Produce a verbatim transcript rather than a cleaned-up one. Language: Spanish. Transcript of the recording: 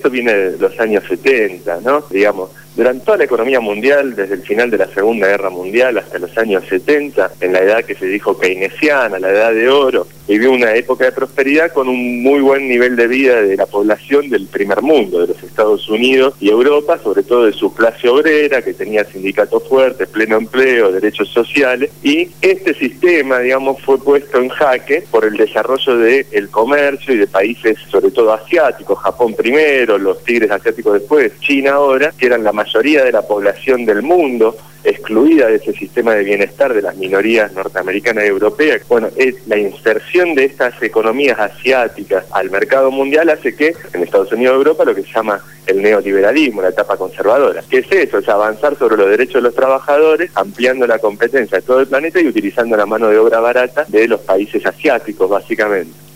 esto viene de los años setenta, ¿no? Digamos, durante toda la economía mundial, desde el final de la Segunda Guerra Mundial hasta los años setenta, en la edad que se dijo keynesiana, la edad de oro, vivió una época de prosperidad con un muy buen nivel de vida de la población del primer mundo, de los Estados Unidos y Europa, sobre todo de su clase obrera, que tenía sindicatos fuertes, pleno empleo, derechos sociales, y este sistema, digamos, fue puesto en jaque por el desarrollo del comercio y de países, sobre todo asiáticos, Japón primero, los tigres asiáticos después, China ahora, que eran la mayoría de la población del mundo, excluida de ese sistema de bienestar de las minorías norteamericanas y europeas. Bueno, es la inserción de estas economías asiáticas al mercado mundial hace que en Estados Unidos y Europa lo que se llama el neoliberalismo, la etapa conservadora. ¿Qué es eso? Es avanzar sobre los derechos de los trabajadores, ampliando la competencia de todo el planeta y utilizando la mano de obra barata de los países asiáticos, básicamente.